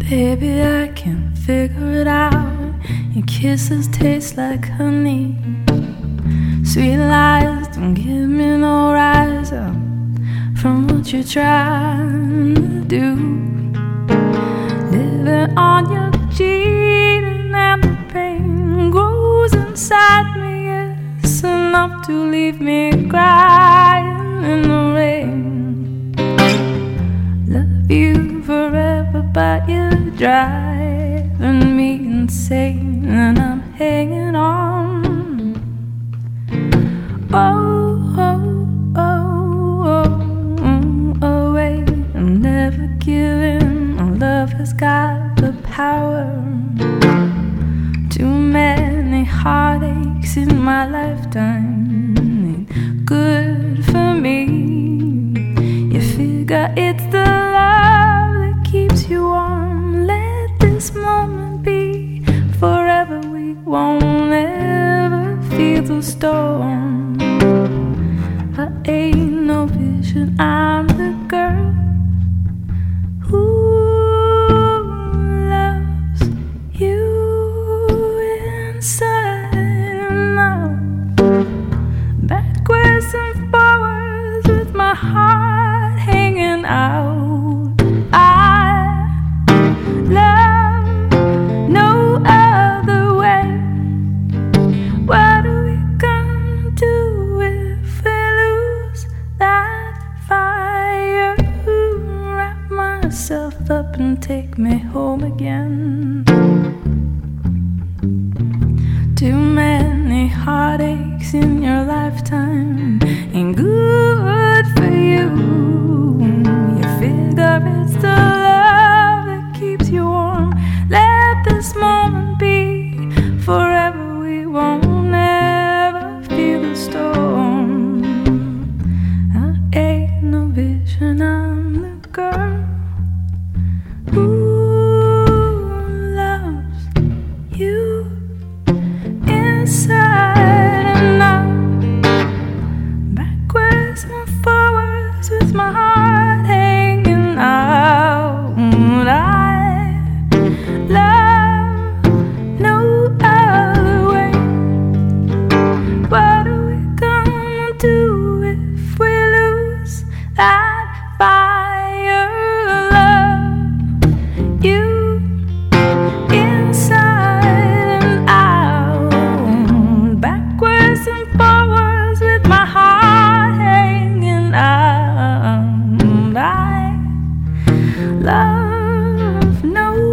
Baby, I can figure it out. Your kisses taste like honey. Sweet lies don't give me no rise up from what you're trying to do. Living on your cheating and the pain grows inside me. It's enough to leave me crying in the rain. Love you forever, but you're driving me insane, and I'm hanging on. Oh, oh, oh, oh, oh, wait, I'm never giving. My love has got the power. Too many heartaches in my lifetime ain't good for me. You figure it's the love that keeps you warm. Let this moment be forever. We won't ever feel the storm. I ain't no vision, I'm the girl who loves you inside and out, backwards and forwards with my heart hanging out. I love no other way. What are we gonna do if we lose that fire? Wrap myself up and take me home again. Too many heartaches in your lifetime ain't good for you. You figure it's the love that keeps you warm. Let this moment be forever. We won't ever feel the storm. I ain't no vision, I'm the girl who loves you inside and out, backwards and forwards with my heart hanging out. I love no other way. What are we gonna do if we lose that fire? Love you inside and out, backwards and forwards with my heart hanging out. I love no